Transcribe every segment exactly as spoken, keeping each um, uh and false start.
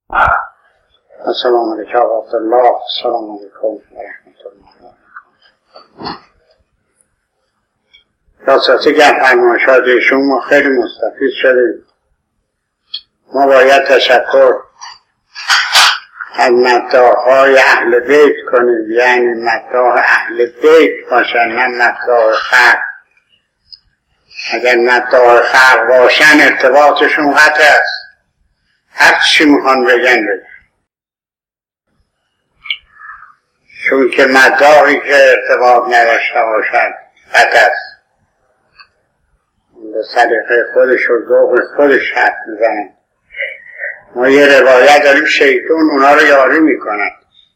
السلام علیکم و رحمت الله. السلام علیکم و رحمت الله. راستاتی که فرمایشات ایشون ما خیلی مستفید شدیم. ما باید تشکر از مداح‌های اهل بیت کنیم، یعنی مداح اهل بیت باشن نه مداح خلق. اگر مداح خلق باشن ارتباطشون قطع است، هر چی میخوان بگن بگن، چون که مداحی که ارتباط نداشته باشد قطع است. به سلیقه خودش و ذوق خودش حرف میزنن. ما یه روایت داریم شیطان اونا رو یاری میکند.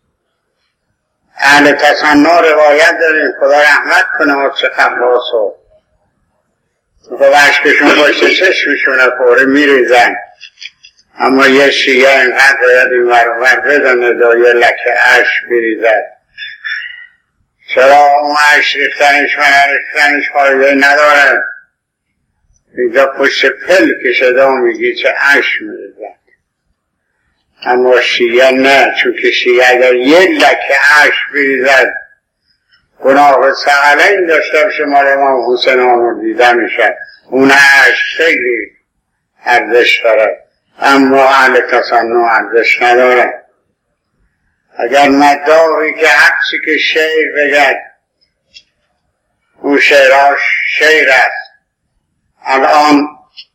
اهل تصنع روایت داریم، خدا رحمت کنه حافظ قباس و خب عشقشون باشه چشمشونه پوره میریزن، اما یه شیعه اینقدر باید این ورور بزنه دا یه لکه عشق بریزد. چرا اون عشق ریختنش و نریختنش فایده نداره؟ اینجا پشت پل کشده و میگی چه عشق میریزد. اما شیعه نه، چون که شیعه اگر یه لکه عشق بریزد گناه ثقلین داشته باشه مال امام حسین آمر دیده میشه. اون عشق خیلی ارزش داره، اما اهل تصنع ارزش نداره. اگر مداحی که هرچی که شعر بگد اون شعراش شعر است. الان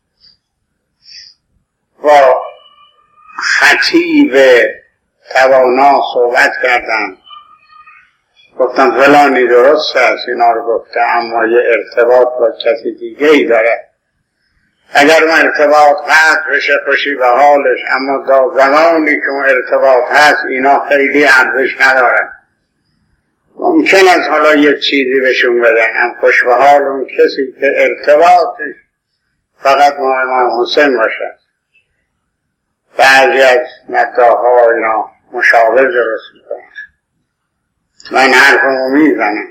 با خطیب توانا صحبت کردم، گفتم فلانی درست است اینا رو گفته، اما یه ارتباط با کسی دیگه ای داره. اگر اون ارتباط قطع بشه خوشی به حالش، اما تا زمانی که اون ارتباط هست اینا خیلی ارزش نداره. ممکن است حالا یه چیزی بهشون بدن، هم خوش به حال اون کسی که ارتباطش فقط ما امام حسین باشه. بعضی از مداح‌ها اینا مشابه درست میکنن. من حرفمو میزنم.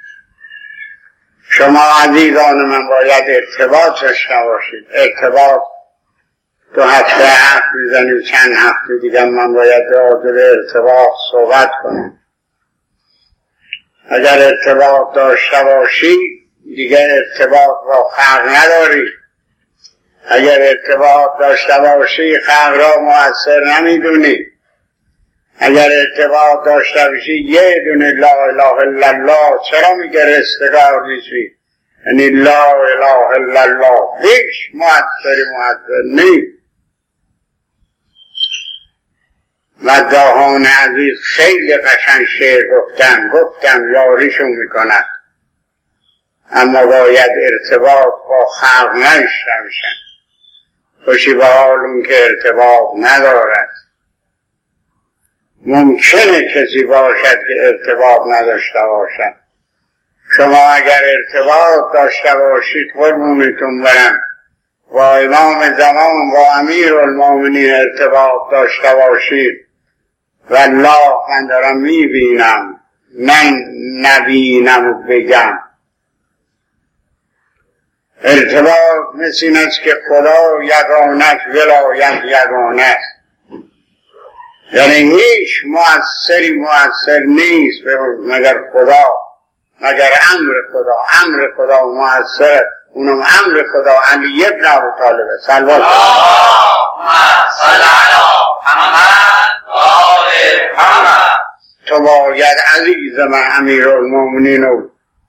شما عزیزان من باید ارتباط داشته باشید. ارتباط دو هفته حرف میزنیم، چند هفته دیگه من باید راجع به ارتباط صحبت کنم. اگر ارتباط داشته باشی دیگه ارتباط با خلق نداری. اگر ارتباط داشته باشی خلق را مؤثر نمیدونی. اگر ارتباط داشته باشی یه دونه لا اله الا الله چرا میگه رستگار نیستی؟ یعنی لا اله الا الله هیچ مؤثری مؤثر نیست. مداحان عزیز خیلی قشنگ شعر گفتن، گفتم یاریشون میکند، اما باید ارتباط با خلق نداشته باشن. خوشی به حال اون که ارتباط ندارد. ممکنه کسی باشد که ارتباط نداشته باشد. شما اگر ارتباط داشته باشید قربونتون برم با امام زمان با امیر المومنین ارتباط داشته باشید، والله من دارم میبینم من نبینم و بگم. ارتباط مثل این است که خدا یگانه ولایت یگانه است، یعنی هیچ مؤثری مؤثر نیست مگر خدا، مگر امر خدا. امر خدا مؤثر، اونم امر خدا. علی ابن ابی طالب صلوات اللهم صل علی محمد و آل محمد. تو باید عزیز من امیرالمومنین و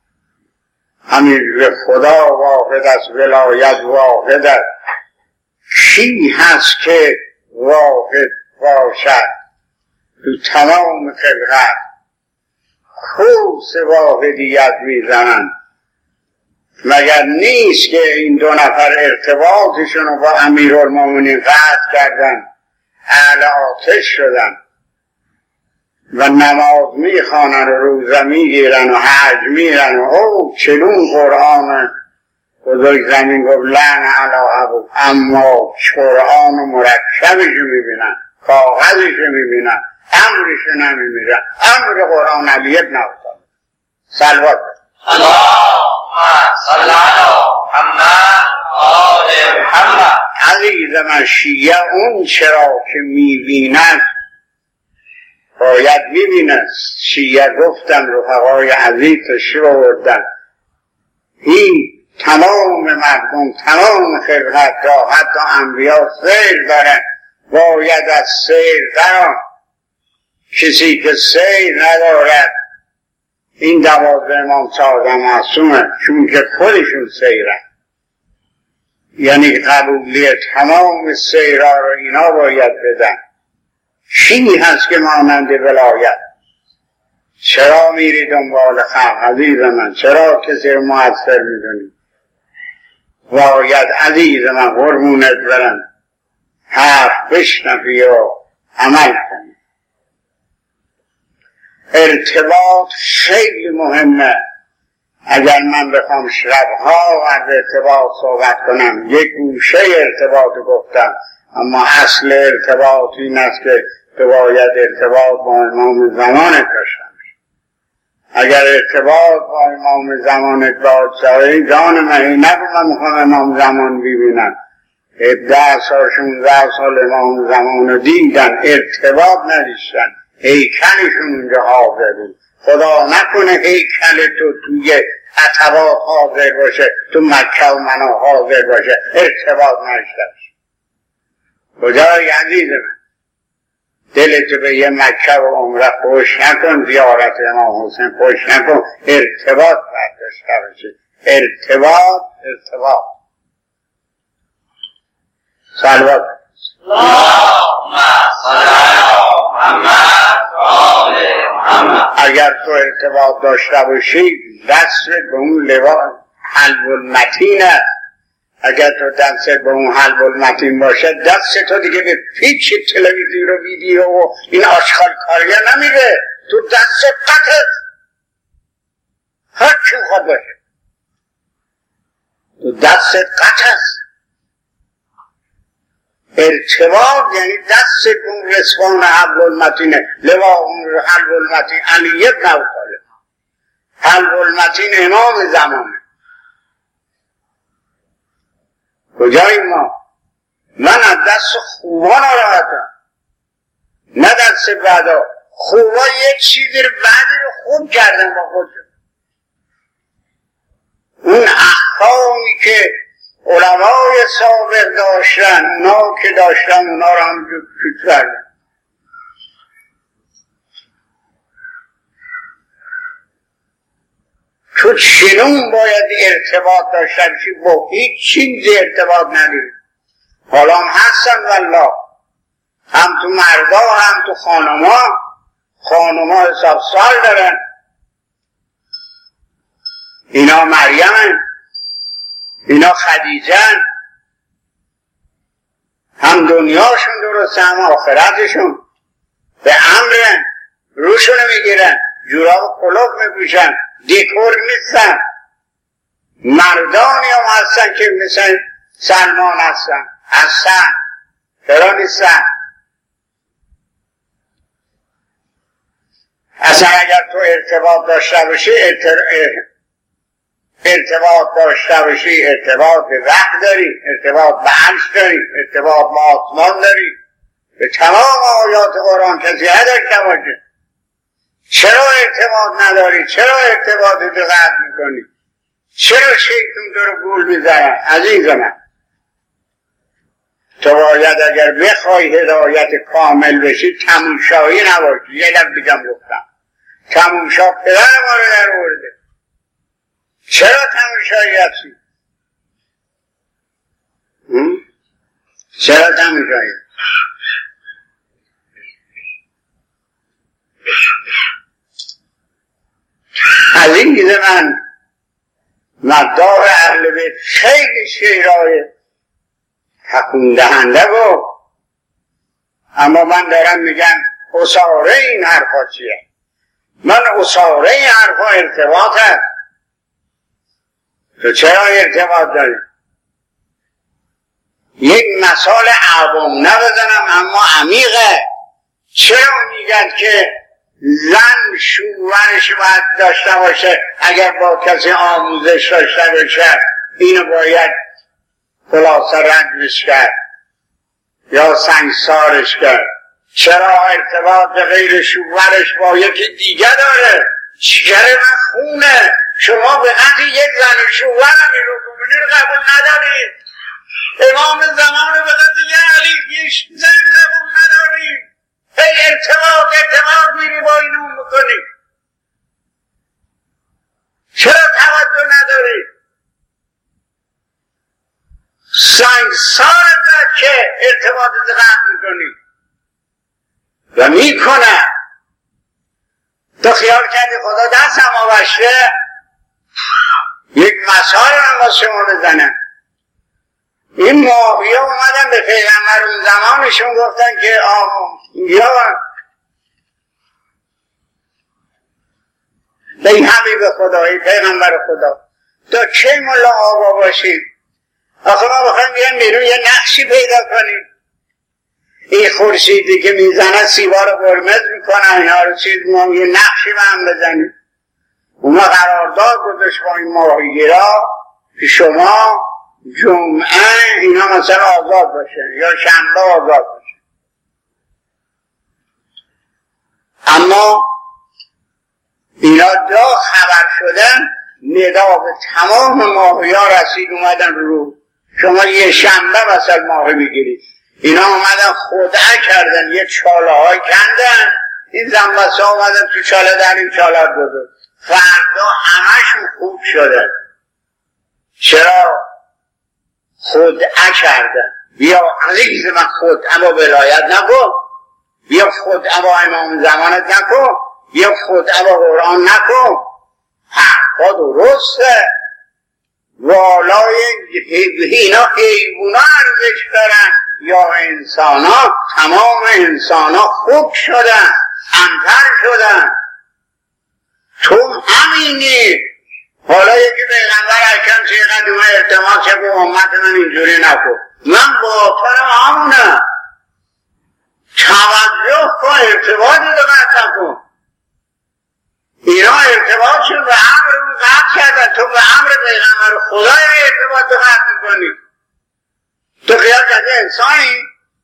امیر خدا واحد است، ولایت واحد است. کی هست که واحد باشد تو تمام خلقت؟ خوص واحدیت میزنن. مگر نیست که این دو نفر ارتباطشون رو با امیرالمومنین قطع کردن، اهل آتش شدن و نماز میخوانن و روزه میگیرن و حج میرن و او چنون قرآن بزرگ زمین گفت لعن علی ابو، اما قرآن و مرکبش میبینن، کاغذش میبینن، امرش نمیبینن. امر قرآن علی ابن ابی طالب صلوات. اللهم صل علی محمد و آل محمد. عزیز من شیعه اون چرا که میبیند باید ببیند. شیعه گفتم رفقای عزیز تشریف آوردن این تمام مردم تمام خلقت را حتی انبیا سیر دارن باید از سیر دران. کسی که سیر ندارد این دوازده امام صادق معصومه چون که خودشون سیرن، یعنی قبولیت تمام سیرها رو اینا باید بدن. چی هست که مانند ولایت؟ چرا میری دنبال خلق عزیز من؟ چرا کسی رو مؤثر میدونی؟ باید عزیز من قربونت برم حرف بشنوی و عمل کنی. ارتباط خیلی مهمه. اگر من بخوام شبها از ارتباط صحبت کنم یک گوشه ارتباط گفتم، اما اصل ارتباط این است که باید ارتباط با امام زمانت داشتم. اگر ارتباط با امام زمانت باید جان من نگو من میخوام امام زمان ببینم. هفده سال شونزده سال امام زمان رو دیدن ارتباط نداشتن، هیکلشون اونجا حاضر بود. خدا نکنه هیکل تو توی عتبات حاضر باشه، تو مکه و منا حاضر باشه، ارتباط نداشته باشه. کجای عزیز من؟ دلتو به یه مکه و عمره خوش نکن، زیارت امام حسین خوش نکن، ارتباط باید داشته باشه. ارتباط ارتباط صلوات اللهم صل علی محمد و آل محمد. اگر تو ارتباط داشته باشی دست به اون لواء حلب المتین است. اگر تو دست به اون حلب المتین باشه دست تو دیگه به پیچ تلویزیون و ویدیو و این آشغال کاریا نمیره، تو دست قطعه هر چی خواد باشه تو دست قطعه است. ارتباط یعنی دست اون رسوان حبل المتینه، لوا اون حبل المتین علی ابن ابی طالب. حبل المتین امام زمانه. کجایی ما؟ من از دست خوبا ناراحتم، نه دست بعدا. خوبا یک چیزی رو بعدی رو خوب کردن با خودشون. اون احکامی که علمای سابق داشتن اونا که داشتن اونا رو همجور پیچ کردن. تو چنون باید ارتباط داشته باشی، با هیچ چیزی ارتباط نداری. حالا هم هستن والله، هم تو مردا هم تو خانما. خانما حساب سال دارن، اینا مریم، اینا خدیجه، هم دنیاشون درسته هم آخرتشون. به امرن، روشونو میگیرن، جوراب کلوب میپوشن، دیکور نیستن. مردانی هم هستن که مثل سلمان هستن هستن چرا نیستن؟ اصلا اگر تو ارتباط داشته باشی ارتر... ارتباط داشته باشی ارتباط به وقت داری، ارتباط به عرش داری، ارتباط به آسمان داری، به تمام آیات قرآن کسی نداشته باشه. چرا ارتباط نداری؟ چرا ارتباط رو قطع میکنی؟ چرا شیطان تو رو گول میزنه؟ عزیز من تو باید اگر بخوای هدایت کامل بشی تماشایی نباشی. یه لب دیگم گفتم تماشا پدر ما رو در آورده. چرا تماشایی هستی؟ چرا تماشایی؟ عزیز من مدار اهل بیت خیلی شعرهای تکون دهنده بود، اما من دارم میگم اصاره این حرفا چیه؟ من اصاره این حرفا ارتباط هست. تو چرا ارتباط داری؟ یک مثال عوام نبزنم اما عمیقه. چرا میگن که زن شوهرش باید داشته باشه اگر با کسی آموزش داشته باشه اینو باید خلاصه ردش کرد؟ یا سنگسارش کرد. چرا ارتباط به غیر شوهرش با یکی دیگه داره؟ جگر من خونه. شما به قطع یک زن شوهر امیر المؤمنین رو قبول ندارید. امام زمان رو به قطع یک علی یک زن قبول ندارید. هی ارتباط ارتباط میری با این اون میکنی. چرا توجه ندارید؟ سنگسار داد که ارتباطت قطع میکنی و میکنه. تو خیال کردی خدا دست هم آورشه؟ یک مثال هم با شما بزنم. این ماهی ها اومدن به پیغمبر اون زمانشون گفتن که یا ای حبیب خدا، ای پیغمبر خدا، تو چه ملا آقا باشید؟ آخه ما بخوایم بیان بیرون یه نقشی پیدا کنیم. این خورشیدی که میزنه سیبا رو قرمز میکنه، اینا رو چیز ما یه نقشی به هم بزنیم. اونا قرارداد گذاشت با این ماهیگیرا که شما جمعه اینا مثلا آزاد باشه یا شنبه آزاد باشه. اما اینا دا خبر شدن، ندا به تمام ماهی ها رسید، اومدن رو شما یه شنبه مثلا ماهی میگیرید. اینا اومدن خدعه کردن، یه چاله های کندن، این زنبسه ها اومدن تو چاله در این چاله بودن. فردا همشون خوب شدن. چرا؟ خدعه کردن. بیا عزیز من خدعه با ولایت نکن، بیا خدعه با امام زمانت نکن، بیا خدعه با قرآن نکن. حرفا درسته. والای اینا حیوونا ارزش دارن یا انسان ها؟ تمام انسان ها خوب شدن، انتر شدن. تو همینی. حالا یکی پیغمبر اکرم چه قدیمه ارتماس چه به امت من اینجوری نکن، من با طرم همونه. توجه کن، ارتباطی رو قطع کن. اینا ارتباط شد به امر رو قطع کردن، تو به امر پیغمبر خدا ارتباط رو قطع میکنی. تو خیال کرده انسانی؟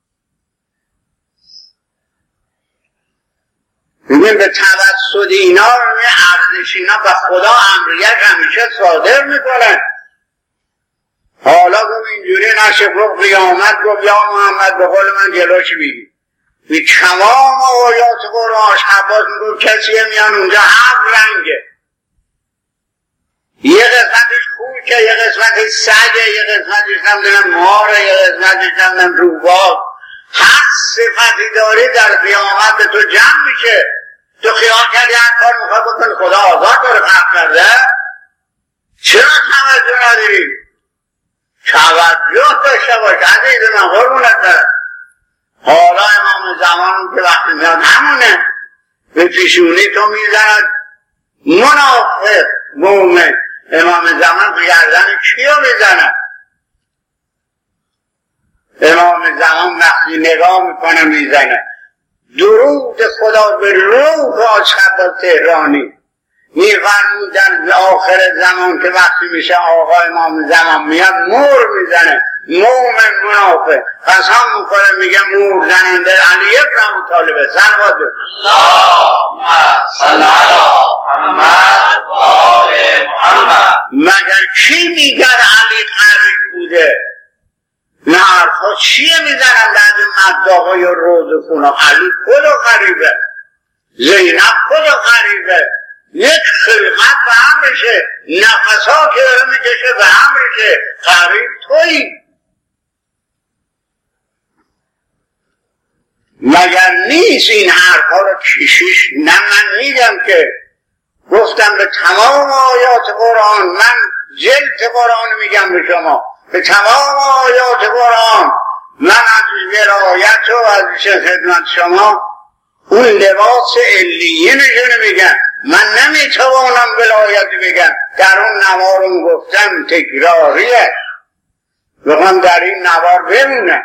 ببین به توسط اینا ارزش اینا به خدا امریت همیشه صادر میکنن. حالا گفت اینجوری نشه، گفت قیامت، گفت یا محمد به قول من جلوش بگی بی تمام آیات قرآن عباس میگفت کسی میان اونجا هفت رنگه، یه قسمتش خوکه، یه قسمتش سگه، یه قسمتش نمیدونم ماره، یه قسمتش نمیدونم روباب. هر صفتی داری در قیامت به تو جمع میشه. تو خیال کردی هر کار میخواد بکن خدا آزاد داره خلق کرده؟ چرا توجه نداری؟ توجه داشته باش عزیز من، قربونت برم. حالا امام زمان که وقتی میاد همونه، به پیشونی تو میزند منافق مومن. امام زمان تو گردن کیو میزند؟ امام زمان وقتی نگاه میکنه میزنه. درود خدا به روح اصحاب تهرانی میفرمودن به آخر زمان که وقتی میشه آقا امام زمان میاد مور میزنه. مومن منافق قسم میکنه میگه مور زننده علی ابن ابی طالب. صلوات اللهم صل علی محمد و آل محمد. مگر کی میگه علی قریب بوده؟ نه حرفا چیه میزنن بعد مداقای روز خونه؟ علی کدو قریبه، زینب کدو قریبه؟ یک خلقت به هم بشه، نفس ها که داره میکشه به هم بشه، قریب تویی. مگر نیست این حرفا رو کشیش؟ نه من میگم که گفتم به تمام آیات قرآن، من جلد قرآن میگم به شما، به تمام آیات قرآن من از ولایت و از خدمت شما اون لباس علیینشون میگم. من نمیتوانم ولایت بگم. در اون نوارم گفتم تکراریه، بخوام در این نوار بمونه.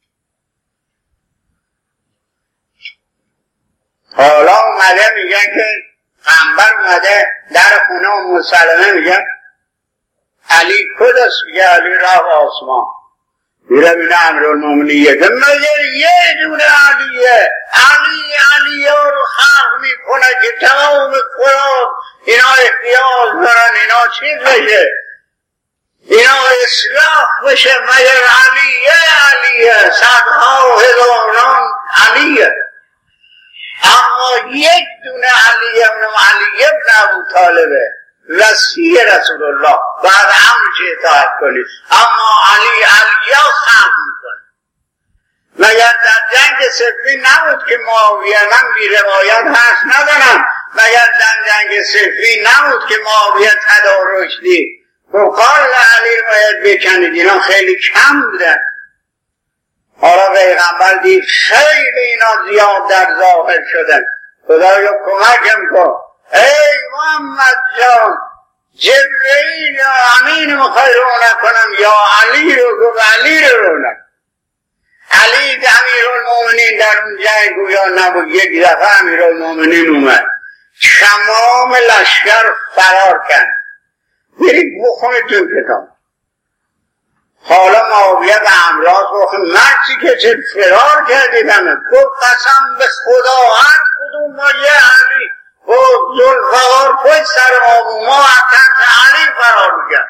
حالا اومده میگن که قنبر اومده در خونه ام سلمه، میگن علی کجاست؟ میگه علی رفت آسمان. میره بینه امیرالمومنین مگر یه دونه علیه، علی علیه رو خلق میکنه که تمام قرآن اینا احتیاج دارن اینا چیز بشه، اینا اصلاح بشه. مگر علیه علیه صدها هزاران علیه، اما یک دونه علیه اونم علی ابن ابو طالبه وصی رسول الله، بعد همون چه اطاعت کنید، اما علی علیه خلق میکنه. مگر در جنگ صفین نبود که معاویه، من بی روایت هست ندارم، مگر در جنگ صفین نبود که معاویه تدارک دید و قال علی رو باید بکنید، اینا خیلی کم بودن. حالا پیغمبر دید خیلی اینا زیاد در ظاهر شدن، خدایا کمکم کن. ای محمد جان، جبرئیل یا امین مخوای رونق کنم یا علی رو گفت علی رو رونق. علی امیرالمومنین در اون جنگ گویا نبود، یک دفعه امیرالمومنین اومد تمام لشکر فرار کرد. برید بخونید تو کتاب. حالا معاویه به امراض گفت مرسی که چه فرار کردید همه، گفت قسم به خدا هر کدوم ما یه علی و ذوالفقار پشت سر ما بود، ما حتی علی فرار میکرد.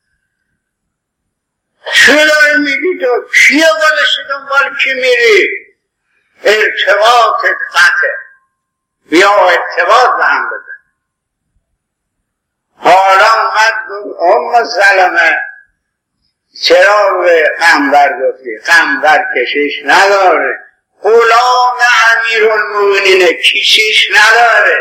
چی داری میگی تو؟ کیه گذاشتی دنبال کی میری؟ ارتباطت قطعه، بیا ارتباط به هم بزن. حالا اومد ام سلمه چرا به قنبر گفتی؟ قنبر کشش نداره، غلام امیرالمومنینه کشش نداره.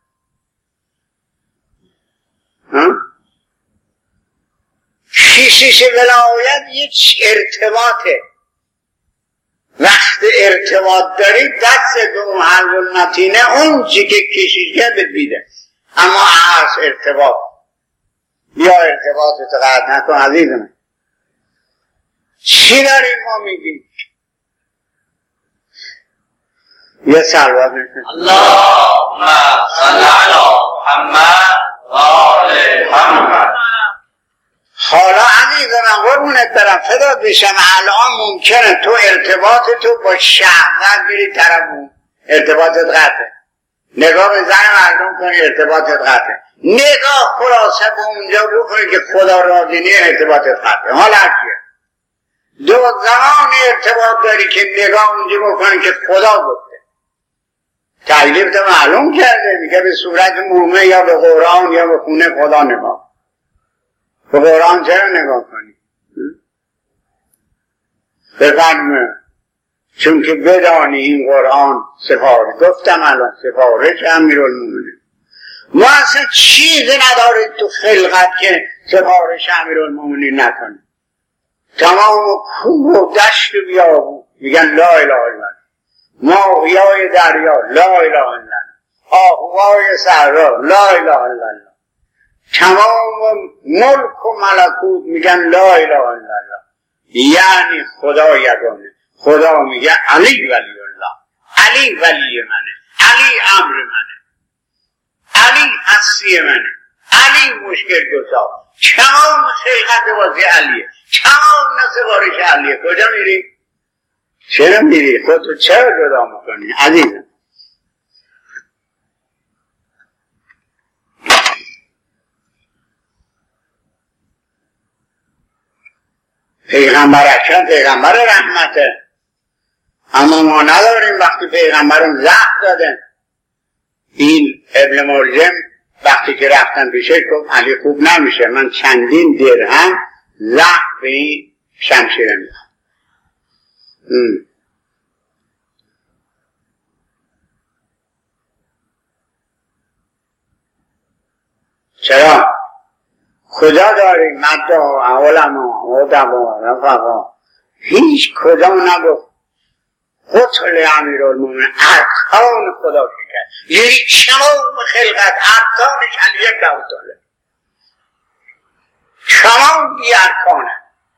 کشش ولایت یک ارتباطه، وقت ارتباط داری دست به اون حلب النتینه اون چی که کشش کرد بیده، اما از ارتباط بیا ارتباطت قطع نکن عزیز من. چی داریم ما میگیم؟ یه سلوات میکنیم اللهم صل علی محمد و آل محمد. حالا عزیز من قربونت برم فدات بشم، الان ممکنه تو ارتباط تو با شهوت بری طرف اون ارتباطت قطعه، نگاه به زن مردم کنی ارتباطت قطعه، نگاه خلاصه به اونجا بکنی که خدا راضی نیست ارتباطت قطعه. حالا چیه؟ دو زمان ارتباط داری که نگاه اونجا بکنی که خدا گفته، تکلیف تو معلوم کرده، میگه به صورت مومه یا به قرآن یا به خونه خدا نگاه. به قرآن چرا نگاه کنی؟ بفرمه چون که بدانی این قرآن سفارش، گفتم الان سفارش امیرالمومنین، ما اصلا چیزی نداره تو خلقت که سفارش امیرالمومنین نکنه. تمام کوه و دشت و بیابون میگن لا اله الا الله، ماهیای دریا لا اله الا الله، آهوهای صحرا لا اله الا الله، تمام ملک و ملکوت میگن لا اله الا الله. یعنی خدا یگانه. خدا میگه علی ولی الله، علی ولی منه، علی امر منه، علی هستی منه، علی مشکل گذار. تمام خلقت واسه علیه، تمام نسبارش علیه. کجا میری؟ چرا میری؟ خودتو چرا جدا میکنی عزیزم؟ پیغمبر اکرم پیغمبر رحمته، اما ما نداریم. وقتی پیغمبرم زهر دادن، این ابن ملجم وقتی که رفتن پیشه گفت علی خوب نمیشه، من چندین درهم زهر به این شمشیره میدم. چرا؟ کجا داریم مدعا علما ادبا رفقا هیچ کجا نگفت قتل امیرالمومنین ارکان خدا شکر، یعنی تمام خلقت ارکانش علی یک دوتاله، تمام بی ارکانه.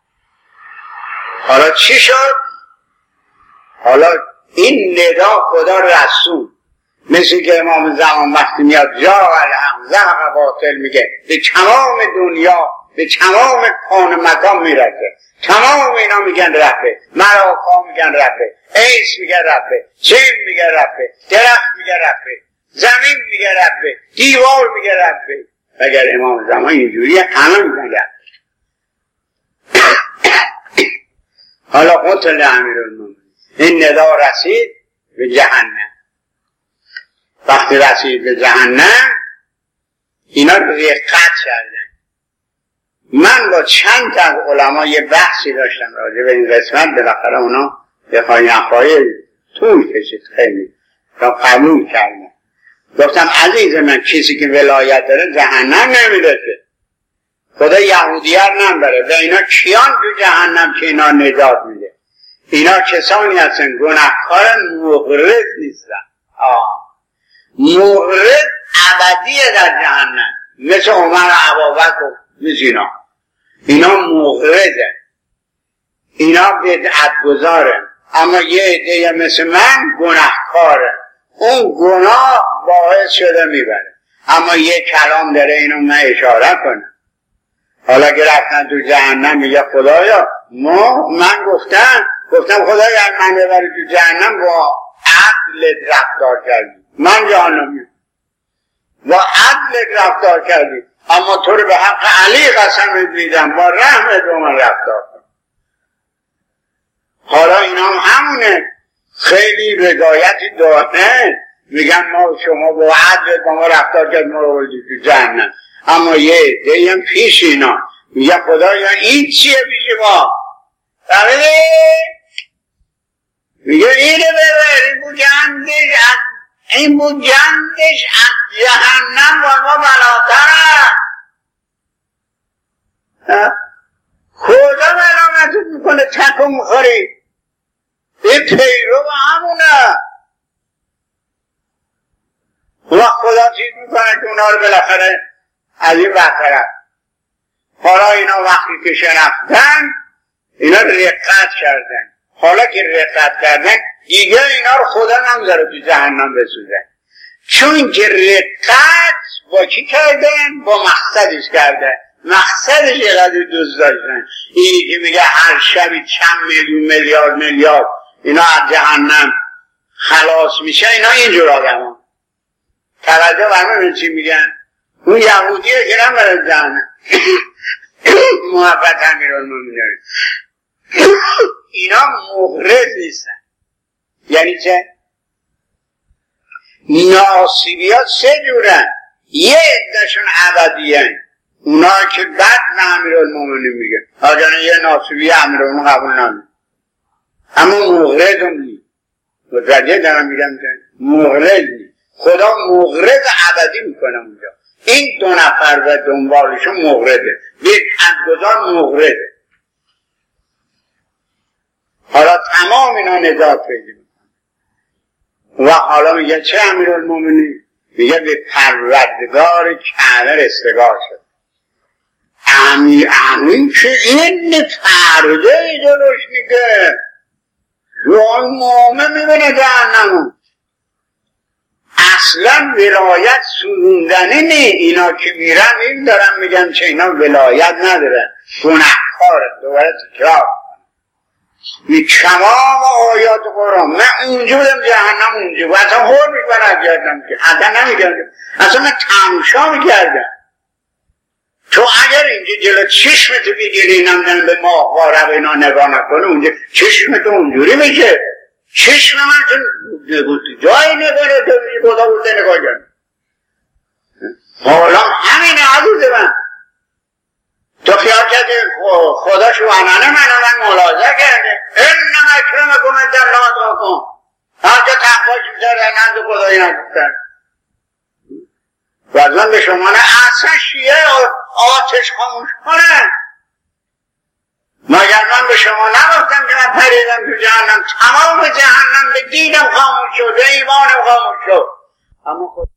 حالا چی شد؟ حالا این ندا خدا رسول، مثل که امام زمان وقتی میاد جا الحق زهق باطل میگه به تمام دنیا به تمام کون مکان میرسه، تمام اینا میگن ربه، مراکا میگن ربه، ایس میگن ربه، چین میگن ربه، درخت میگن ربه، زمین میگن ربه، دیوار میگن ربه. اگر امام زمان اینجوری همه میگن ربه. حالا قتل امیرالمومنین این ندا رسید به جهنم. وقتی رسید به جهنم اینا رقت کردن. من با چند تا از علما یه بحثی داشتم راجع به این قسمت، بالاخره اونا بخوای نخواهی طول کشید خیلی تا قبول کردن. گفتم عزیز من کسی که ولایت داره جهنم نمیده که، خدا یهودیت نمیبره و اینا کیان تو جهنم که اینا نجات میده؟ اینا کسانی هستن گناهکار مغرض نیستن. آه مغرض ابدیه در جهنم، مثل عمر عبابک و مثل اینا. اینا مغرضه، اینا بدعت گذاره، اما یه عده مثل من گناهکاره. اون گناه باعث شده میبره. اما یه کلام داره اینو من اشاره کنم. حالا که رفتن تو جهنم میگه خدایا ما من گفتم گفتم خدایا من ببری تو جهنم با عدل رفتار کردی، من جهنمی با عدل رفتار کردی، اما تو رو به حق علی قسم میدم با رحمت با من رفتار کن. حالا اینا هم همونه، خیلی رضایتی داره، میگن ما شما با عدل با ما رفتار کرد ما رو بردی تو جهنم، اما یه عده هم پیش اینا میگه خدایا این چیه پیش ما؟ بله میگه اینه ببر، این بوجندش این بوجندش از جهنم و ما بلاتره. خدا ملامتت میکنه تکو میخوری، این پیرو با همونه. و خدا چیز میکنه که اونا رو بالاخره از این برطرف. حالا اینا وقتی که شنفتن اینا رقت کردن. حالا که رقت کردن دیگه اینا رو خدا نمیذاره تو جهنم بسوزن، چون که رقت با کی کردن؟ با مقصدش کردن. مقصدش یقدر دوست داشتن. اینی که میگه هر شبی چند میلیون میلیارد میلیارد اینا از جهنم خلاص میشه، اینا اینجور آدم ها توجه برمه چی میگن؟ اون یهودیه که نمیره جهنم محبت امیرالمومنین. اینا مغرض نیستن. یعنی چه؟ ناصبی ها سه جورن، یه عدهشون ابدیه، اونا که بد نه امیرالمومنین میگن آجانه یه ناصبی امیرالمومنین قبول نمید، اما مغرض هم نید. متوجه دارم میگم که مغرض نید. خدا مغرض ابدی میکنه اونجا. این دو نفر و دنبالشون مغرضه، بدعت گذار مغرضه. حالا تمام اینا نجات پیدا میکنه. و حالا میگه چه امیرالمومنین؟ میگه به پروردگار کعبه رستگار شد. امیر امین که این پرده ای جلوش میگه روی مومن میبینه جهنمو. اصلا ولایت سوزوندنه نه. اینا که میرن این دارن میگن چه اینا ولایت ندارن، گناهکاره. دوباره تکرار می تمام آیات قرآن من اونجورم جهنم اونجور و اصلا هور میکنه از جهنم که اصلا نمیگن، اصلا من تمشا میکردم. تو اگر اینجا جلو چشمتو بگیری نمیدن به ماه وارق اینا نگاه نکنه اونجا چشمتو اونجوری میشه. چشم من چون جایی نگاره تو میشه خدا بوده نگاه جان. حالا همینه عزیز من، تو خیال کرده خدا شوانانه من من ملاحظه کرده انما اکرمکم عند الله اتقاکم. هرچه تقواش بیشتر نزد خدایی نگفتن. و از من به شما نه اصلا شیعه آتش خاموش کنه. مگر من به شما نگفتم که من پریدم تو جهنم، تمام جهنم به دیدم خاموش شد، به ایمانم خاموش شد. اما خود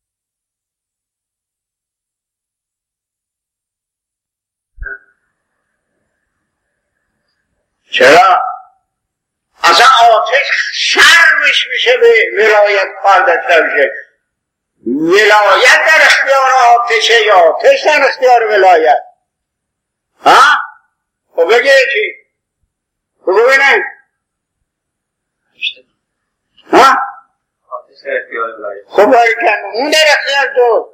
چرا؟ اصلا آتش شرمش میشه به ولایت کار داشته باشه. ولایت در اختیار آتشه یا آتش در اختیار ولایت؟ ها؟ خب بگه چی؟ بگو بینه ها؟ خب باری کنم اون در اختیار تو.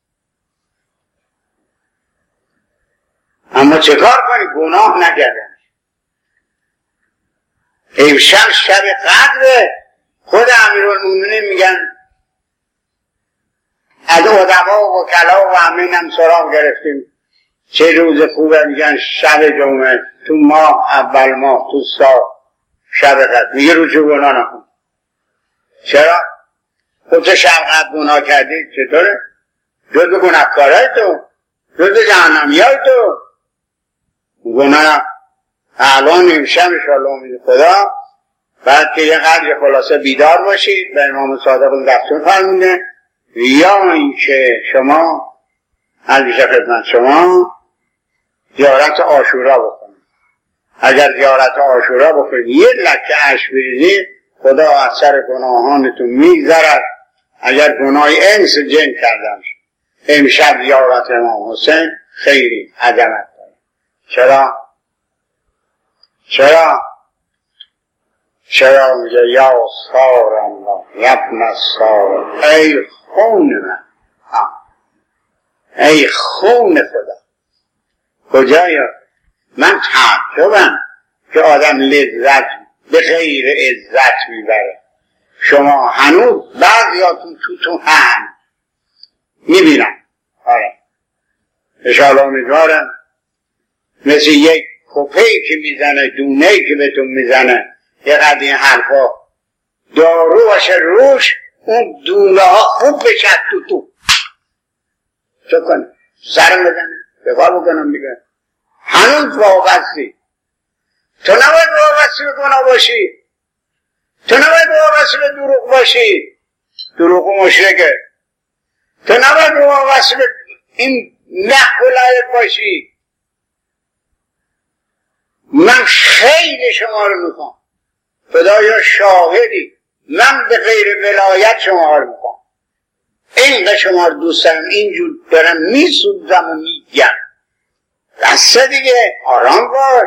اما چه کار کنی؟ گناه نکردن. امشب شب قدره. خود امیرالمومنین میگن از ادبا و وکلا و همین هم سراغ گرفتیم چه روز خوبه. میگن شب جمعه تو ماه اول ماه تو سال شب قدر. میگه رو چه گناه نکن. چرا؟ خود تو شب قدر گناه کردی چطوره؟ جز گناهکارای تو، جز جهنمیای تو گناه. الان امشب انشاءالله امید خدا بعد که یه قدر خلاصه بیدار باشید به امام صادق دستور فرمونه یا اینکه شما همیشه خدمت شما زیارت عاشورا بکنید. اگر زیارت عاشورا بکنید یه لکه اشک بریزید خدا از سر گناهانتون میگذرد. اگر گناه انس جن کردن امشب زیارت امام حسین خیلی عظمت داره. چرا؟ چرا؟ چرا میگه یا سار الله یبن سار ای خون من ای خون خدا. کجایی؟ من تعجبم که آدم لذت به غیر عزت میبره. شما هنوز بعضیاتون تو تو هم میبینم. آره انشاءالله امیدوارم مثل یک کپهی که میزنه دونهی که بهتون میزنه یه قدر این حرفا دارو باشه روش اون دونه ها خوب بشد تو تو چه کنه سرم بزنه بخواه بکنم دیگه. هنوز وابستی. تو نباید وابستی به گناه باشی. تو نباید وابستی به دروغ باشی. دروغ و مشرکه. تو نباید وابستی به این نحو و لعب باشی. من خیلی شما رو میخوام. خدایا شاهدی من به غیر ولایت شما رو میخوام. اینقدر شما رو دوست دارم اینجور دارم میسوزم و میگم. دسته دیگه آرام باش.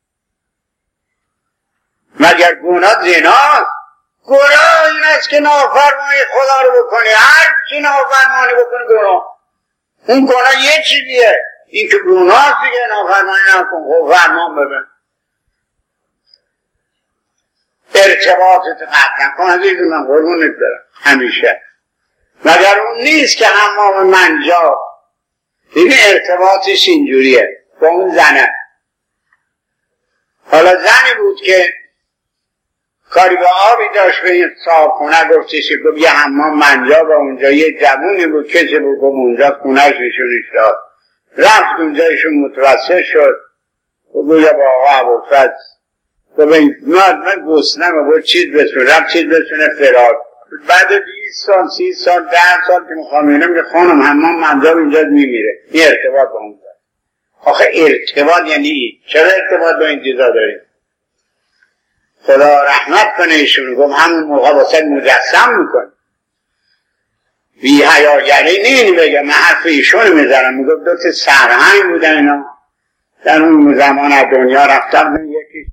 مگر گناه زناست؟ گناه این است که نافرمانی خدا رو بکنی. هر چی نافرمانی بکنی گناه. اون گناه یه چیزیه. این که گناه دیگه نافرمانی نکن. خب فرمان ببین ارتباطت قطع نکن. عزیز من قربونت برم همیشه. مگر اون نیست که حمام منجا دیگه ارتباطش اینجوریه با اون زنه. حالا زنی بود که کاری به آبی داشت به این صاحب خونه گفتش که گفت یه حمام منجا با اونجا یه جوونی بود کسی بود گفت اونجا خونهش نشونش داد. رفت اونجایشون متوسط شد گفت یا با آقا عبورفت گفت من گسنم بود چیز بسونه رفت چیز بسونه فرار. بعد بیست سال سی سال ده سال که میخوام اینم که خانم حمام منجا اینجا میمیره. این ارتباط با اون داره. آخه ارتباط یعنی چرا ارتباط با این چیزا داریم؟ خدا رحمت کنه ایشون گفت همون موقع واسه مجسم میکنه. بی حیاگری نینی بگم من حرف ایشون میزنم. میگفت دو تا سرهنگ بودن اینا در اون زمان از دنیا رفتن. یکی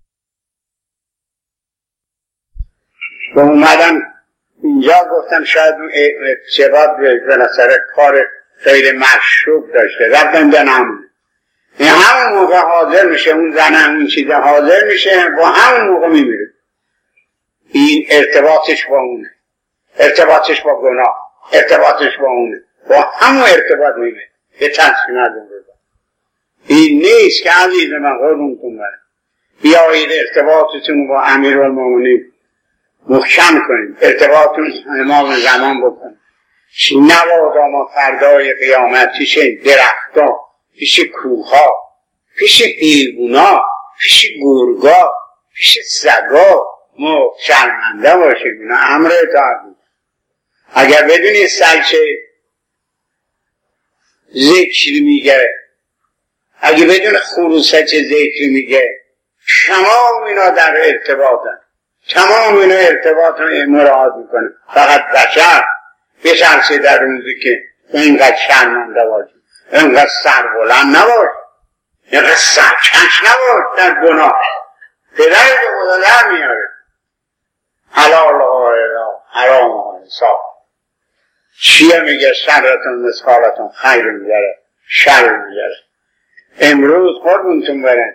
با اومدن اینجا گفتم شاید اون ارتباط به نظر کار خیلی مشروب داشته رفتن دنم. این همون موقع حاضر میشه اون زنه اون چیزه حاضر میشه با همون موقع میمیره. این ارتباطش با اونه. ارتباطش با گناه. ارتباطش با اونه. با همون ارتباط میمیره. یه تنسیم از اون رو. این نیست که عزیز من قربونتون برم بیایید ارتباطتون با امیرالمومنین محکم کنید. ارتباطتون امام زمان بکنید. نبادا ما فردای قیامت پیش درختان پیش کوها پیش حیوونا پیش گرگا پیش سگا ما شرمنده باشیم. اینا امر اطاعت. اگر بدونی سگ چه ذکری میگه اگه بدون خروسه چه ذکری میگه تمام اینا در ارتباطن. تمام اینا ارتباط رو مراعات میکنه. فقط بشر بشرسه در روزی که اینقدر شرمنده باشی اینقدر سربلند نباش اینقدر سرکش نباش در گناه پدر که خدا در میاره حلال ها حرام ها حساب چیه میگه شرتون مثالتون خیر میگره شر میگره امروز خودمونتون برن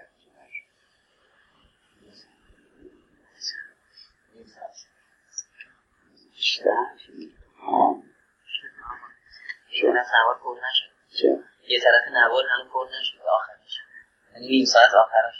چه؟ نه نوار پر نشد چه؟ یه طرف نوار هم پر نشد آخرش یعنی نیم ساعت آخرش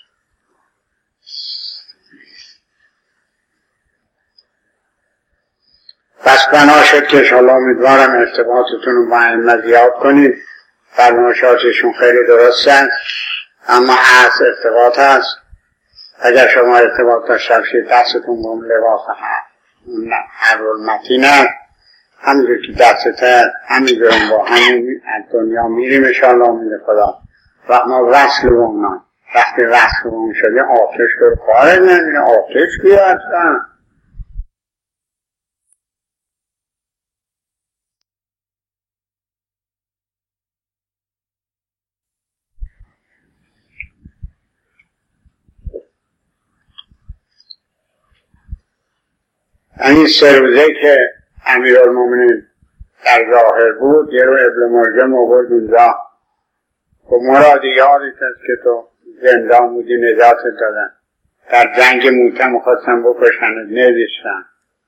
پس بنا شد که انشاءالله امیدوارم ارتباطتون رو با ائمه زیاد کنید فرمایشاتشون خیلی درست هست اما هست ارتباط هست اگر شما ارتباط داشته باشید دستتون با اون لباس حرالمتین هست همینجور که دستت هست همینجور با همین دنیا میریم انشاءالله امید خدا و ما وصل با اونا وقتی وصل با اون شده آتش رو خواهد نمیده آتش بیاد این سه روزه که امیرالمومنین در ظاهر بود یه رو ابن مرجم آورد اونجا خب مرادی یادت هست که تو زندان بودی نجاتت دادن در جنگ موته میخواستن بکشنت نذاشتن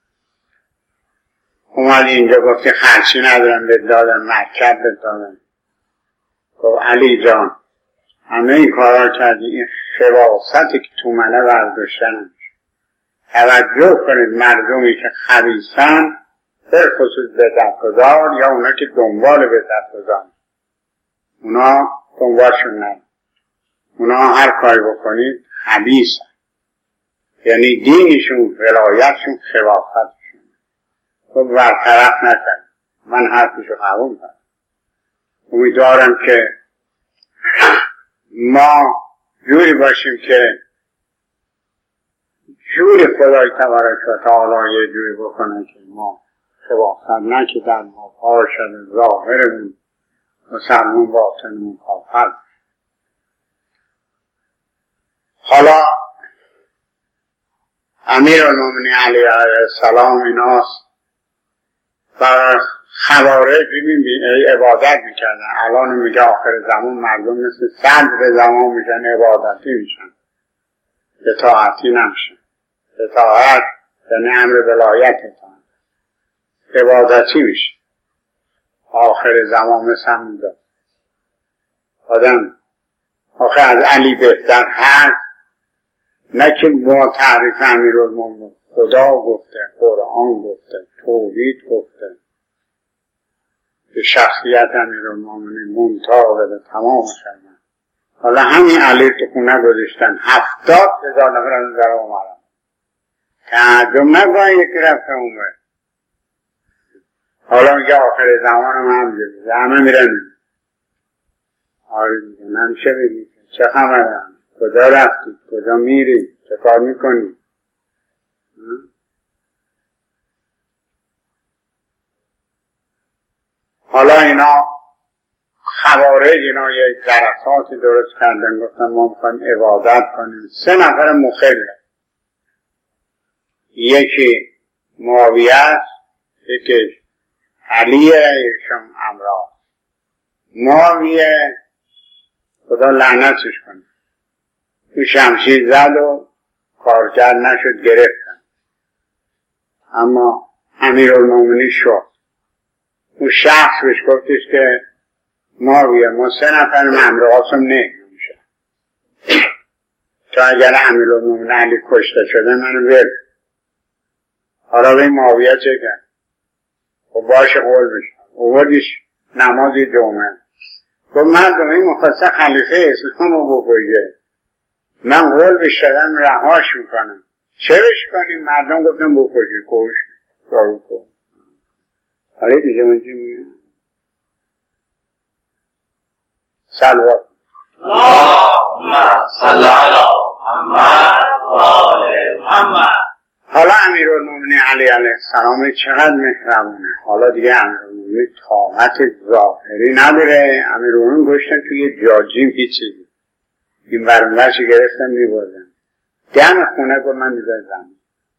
اومدی اینجا گفتی خرچی ندارم بهت دادن مرکب بهت دادن خب علی جان همه این کارا کردی این خباثتی که تو منه برداشتنم توجه کنید مردمی که خبیثن در خصوص بدعت‌گذار یا اونا که دنبال بدعت‌گذار اونا دنبالشون نه اونا هر کاری بکنید خبیثن یعنی دینشون ولایتشون خلافتشون خب برطرف نکن من حرفشو قبول کنم امیدوارم که ما جوری باشیم که جوری خدای تبارک و تعالی یه جوری بکنه که ما خباثت نکردن ما پارشد ظاهرمون مسلمون باطنمون کافر حالا امیرالمومنین علی علیه السلام ایناست و خوارج ببین عبادت میکردن الان میگه آخر زمان مردم مثل صدر زمان میشن عبادتی میشن اطاعتی نمیشن اطاعت یعنی امر ولایت اطاعت عبادتی میشه آخر زمان مثل همین داد آدم آخر از علی بهتر هست نه که با تعریف امیرالمومنین خدا گفته قرآن گفته توحید گفته به شخصیت امیرالمومنین منطبق به تمام شدن حالا همین علی تو خونه گذاشتن هفتاد هزار نفر از در اومدن تعجب نکنه یکی رفته اومد حالا میگه آخر زمان هم همجوری همه میرن آره میگه نمیشه بگید چه خبرم کجا رفتید کجا میرید چه کار میکنید حالا اینا خوارج اینا یک جلساتی درست کردن گفتن ما میخوایم عبادت کنیم سه نفر مخل یکی معاویه است یکی علیه یکشون امرا معاویه خدا لعنتش کنه تو شمشیر زد و کارگر نشد گرفتن اما امیرالمومنین شد اون شخص بهش گفتش که معاویه ما سه نفر امراسم نه میشه تا اگر امیرالمومنین علی کشته شده منو ول حالا به معاویه چه کرد خب باشه قول بشم اووردیش نماز جمعه گفت مردم این مخصص خلیفه اسلام رو بکشه من قول بشتدم رهاش میکنم چه بش کنیم مردم گفتم بکشی کش دارو کن حالا دیگه من چی میگم سلوات اللهم صل علی محمد و آل محمد حالا امیرالمومنین علی علیه السلام چقدر مهربونه حالا دیگه امیرالمومنین طاقت ظاهری نداره امیرالمومنین گشتن توی جاجیم هیچی این برمورشی گرفتن میبازن دم خونه گفت من میذارم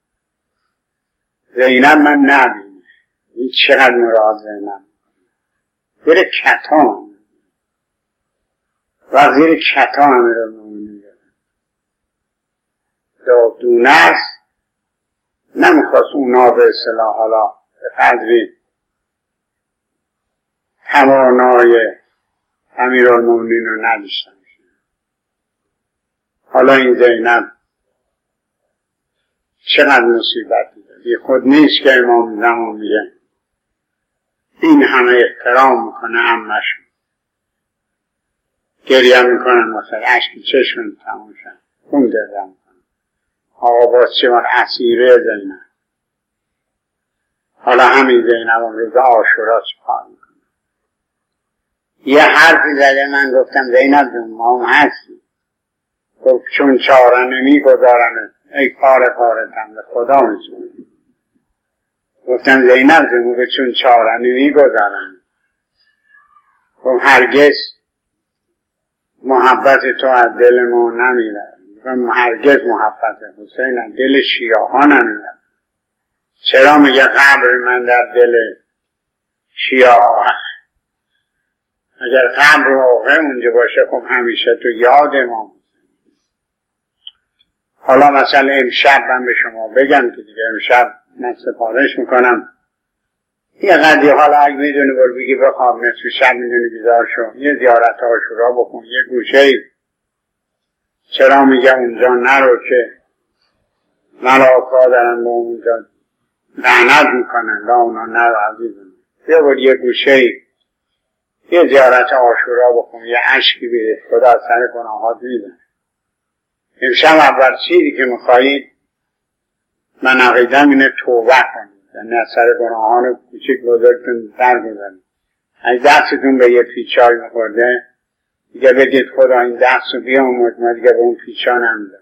زینب من نبینه این چقدر مراد زینب بره کتان وزیر کتان امیر المومنین دونه است نمیخواست اونا به اصطلاح حالا به قدری توانای امیرالمومنین رو نداشتن. حالا این زینب چقدر مصیبت دیده بی خود نیست که امام زمان میگه این همه احترام میکنه عمه‌شون گریه میکنن مثلا عشق چشم تمام شد خون درده میکنن آقا باز چه وقت اسیره زینب. حالا همین زینب هم روز عاشورا چه کار میکنه. یه حرفی زده من گفتم زینب جون ما هم هستی گفت چون چاره نمی گذارم ای پاره پاره تن به خدا میتونه. گفتم زینب جون گفت چون چاره نمی گذارم گفت هرگز محبت تو از دل ما نمیره گفتم هرگز محبت حسین از دل شیعه ها نمیره. چرا میگه قبر من در دل شیعه ها اگر قبر واقع اونجا باشه خب همیشه تو یاد ما. حالا مثلا امشب من به شما بگم که دیگه امشب من سفارش میکنم یه قدری حالا اگه میدونی برو بگی بخواب نصف شب میدونی بیدار شو یه زیارت عاشورا بکن یه گوشه ای. چرا میگه اونجا نرو که ملاکا دارن با اونجا لعنت میکنن لا اونا نرو عزیزم یه بود یه گوشه ای یه زیارت عاشورا بکن یه عشقی بیده خدا از سر گناهات میدن. امشب اول چیزی که میخواهید من عقیدم اینه توبه کنید یعنی از سر گناهان کوچک بزرگتون درگذارید. اگه دستتون به یه پیچای میخورده دیگه بگید خدا این دست رو بیامرد ما دیگه به اون پیچا نمیدم.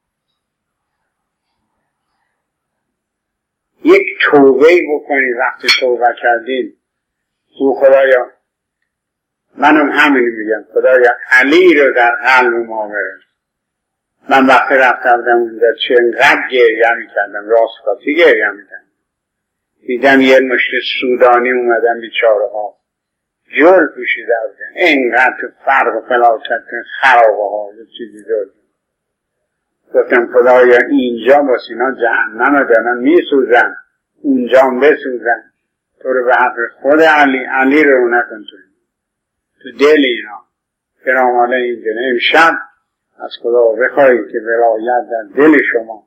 یک توبهی بکنید وقتی توبه کردید او خدایا منم همین میگم خدایا علی رو در قلب ما برس. من وقتی رفته بودم اونجا چقدر گریه میکردم راستاتی گریه میکردم دیدم یه مشت سودانی اومدن بیچاره ها جل پوشیده بودن اینقدر تو فرق و فلاکت خرابه ها یه چیزی دارد. گفتم خدایا اینجا باس اینا جهنم دارن میسوزن اونجا هم بسوزن تو رو به حق خود علی علی رو نکن تو تو دل اینا فراماله اینجا امشب از خدا بخواهید که ولایت در دل شما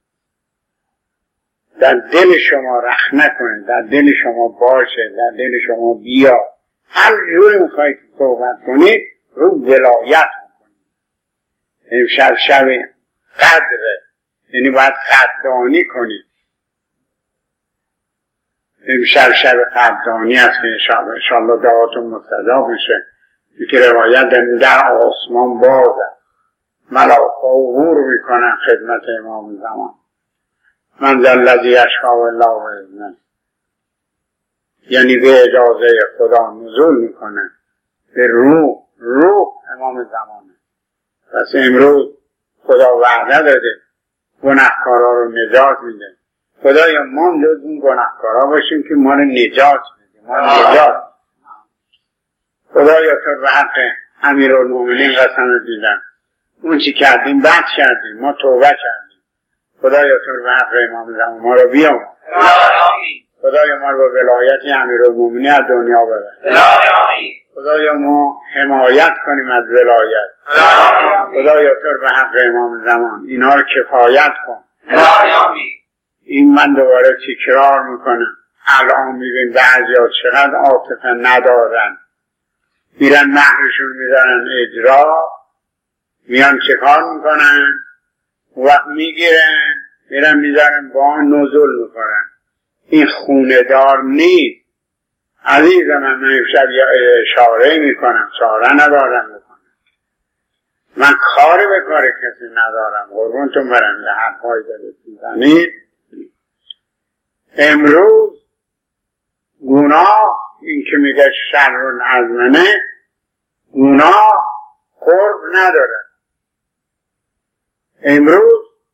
در دل شما رخ نکنه در دل شما باشه در دل شما بیا هر جوری میخواهید صحبت کنید رو ولایت کنید. امشب شب قدره یعنی باید قدردانی کنید. امشب شب قدردانی هست که انشاءالله دعاتون مستجاب میشه که روایت در آسمان بازه ملاکا عبور میکنن خدمت امام زمان من ذا الذی یشفع الله باذنه یعنی به اجازه خدا نزول میکنه به روح روح امام زمانه. پس امروز خدا وعده داده گناهکارا رو نجات میده. خدایا ما جز اون گناهکارا باشیم که ما رو نجات میده ما رو نجات. خدایا تو به حق امیرالمومنین قسم دیدن اون چی کردیم بد کردیم ما توبه کردیم. خدایا تو به حق امام زمان ما رو بیام خدایا ما رو با ولایت امیرالمومنین از دنیا ببر. خدایا ما حمایت کنیم از ولایت. خدایا تو به حق امام زمان اینا رو کفایت کن. این من دوباره تکرار میکنم الان میبین بعضیا چقدر عاطفه ندارن میرن مهرشون میدارن اجرا میان چه کار میکنن وقت میگیرن میرن میذارن با نزول میکنن. این خونه دار نیست عزیز من. من امشب اشاره میکنم چاره ندارم میکنم من کاری به کار کسی ندارم قربونتون برم به حرفای دارید میزنید. امروز گناه این که میگه شر الازمنه گناه قرب نداره. امروز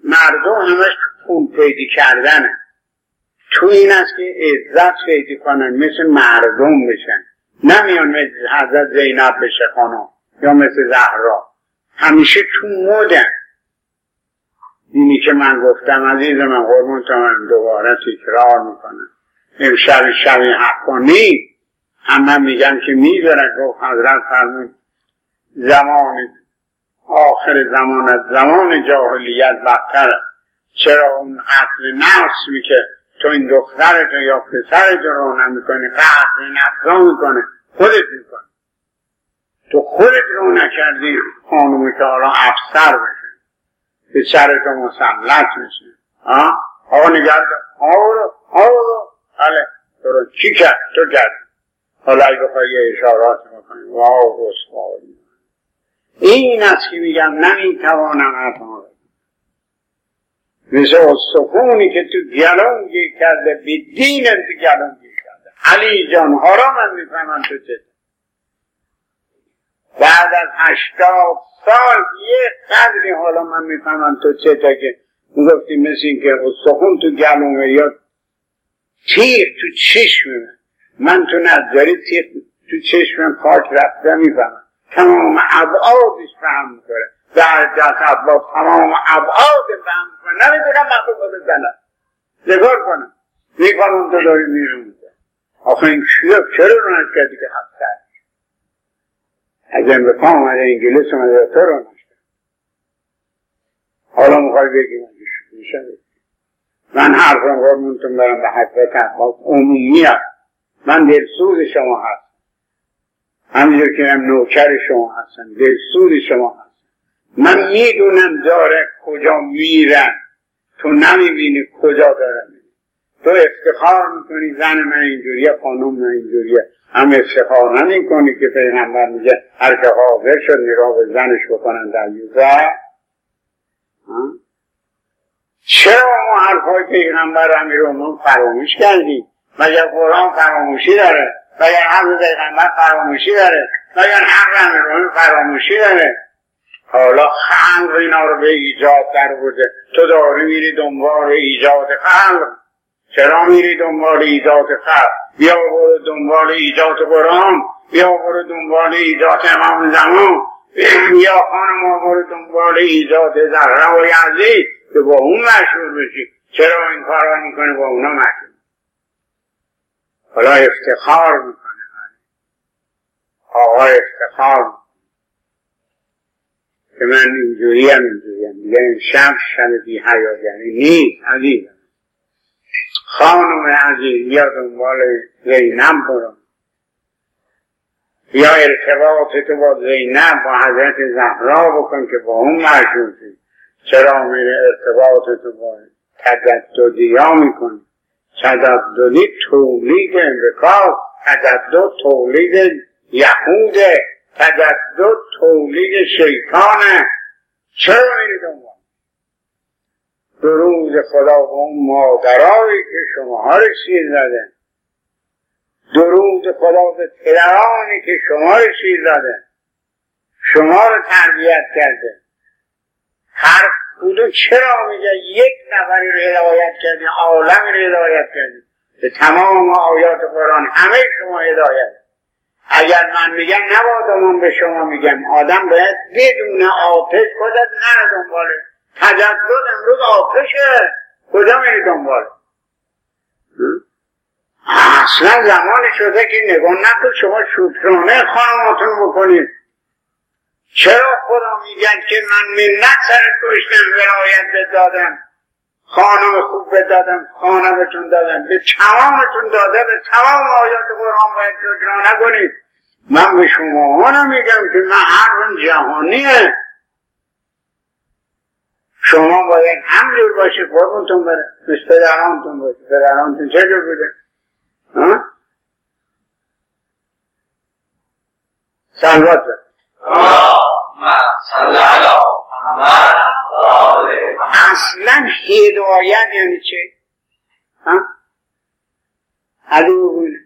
مردم همش تو پول پیدا کردنه. تو این است که عزت پیدا کنن مثل مردم بشن، نمیان مثل حضرت زینب بشه خانم یا مثل زهرا، همیشه تو مدن. اینی که من گفتم عزیز من قربون تا من دوباره تکرار میکنم، امشب شب حقانی همه میگن که میذارن گفت حضرت فرمود زمان آخر زمان از زمان جاهلیت بدتره. چرا اون قتل نفس که تو این دخترت یا پسرت رو نمیکنی، قتل نفسا میکنه، خودت میکنی. تو خودت رو نکردی خانومی که حالا افسر بشه، به سرتو مسلط میشه. آقا نگرد آقا آقا حالا تو رو چی کرد؟ تو کرد. حالا اگه بخوای یه اشارات میکنی واو رسوایی. این است که میگم نمیتوانم اتمام مثل سکونی که تو گلون گیر کرده به دین تو گلون گیر کرده. علی جان حرام من میفهمم تو چه بعد از هشتاد سال یه قدری حالا من میفهمم تو چه تا که میگفتی مثل این که سکون تو گلونه یا تیر تو چشمه. من تو نظری تیر تو چشمم پاک رفته میفهمم، تمام ابعادش فهم میکنه، در دست عباس تمام ابعاد فهم میکنه. نمیدونم مخلوق رو بزنم نگار کنم میکنم تو داری میرون. آخه این چیه؟ چرا رو نشد کردی که حق کرد؟ اگر به پا اومده انگلیس اومده تو رو نشد. حالا مخوای بگیم میشه من حرفم قرمونتون برم به حضرت عباس عمومی هست. من دلسوز شما هست، همینجور که من نوکر شما هستم، دلسوز شما هستم. من میدونم داره کجا میرن، تو نمیبینی کجا داره میرن. تو افتخار میکنی زن من اینجوریه، خانم من اینجوریه، هم افتخار نمی کنی که پیغمبر میگه هر که حاضر شد نگاه به زنش بکنن در یوزه. چرا ما حرفای پیغمبر امیر رو فراموش کردیم؟ مگر قرآن فراموشی داره؟ مگر حرف پیغمبر فراموشی داره؟ مگر حرف امیر رو فراموشی داره؟ حالا خلق اینا رو به ایجاد در بوده، تو داری میری دنبال ایجاد خلق. چرا میری دنبال ایجاد خلق؟ بیا برو دنبال ایجاد قرآن، بیا برو دنبال ایجاد امام زمان، بیا خانم برو دنبال ایجاد زهرا و یزید که با اون مشهور بشی. چرا این کار را میکنه با اونا مشهور؟ حالا افتخار میکنه، آقا افتخار میکنه که من اینجوری هم اینجوری هم دیگه این شب شب بی حیاگری نیست. عزیزم خانم عزیز یا دنبال زینب برو، یا ارتباط تو با زینب با حضرت زهرا بکن که با اون مشهور شد. چرا میره ارتباط تو با تجددی ها میکنی؟ تجددی تولید امریکا، تجدد تولید یهوده، تجدد تولید شیطانه. چرا میری دنبال؟ درود خدا و اون مادرایی که شماها رو شیر زده، درود خدا به پدرانی که شما رو شیر زده، شما رو تربیت کرده. هر کدوم چرا میگه یک نفری رو هدایت کردی، عالمی رو هدایت کردی، به تمام آیات قرآن همه شما هدایت. اگر من میگم نباید من به شما میگم آدم باید بدون آتش خودت نره دنباله. تجدد امروز آتشه، کجا میری دنباله؟ اصلا زمانی شده که نگاه نکن شما شکرانه خانماتون بکنید. چرا خدا میگن که من منت سر کشتم ولایت بدادم، خانم خوب بدادم، خانمتون دادم، به تمامتون داده، به تمام آیات قرآن باید شکرانه کنید. من به شما ها نمیگم که من حرفم جهانیه، شما باید همجور باشید قربونتون بره، مثل پدرانتون باشید. پدرانتون چه جور بوده؟ سلوات بره اصلا هدایت یعنی چه؟ عدو بونه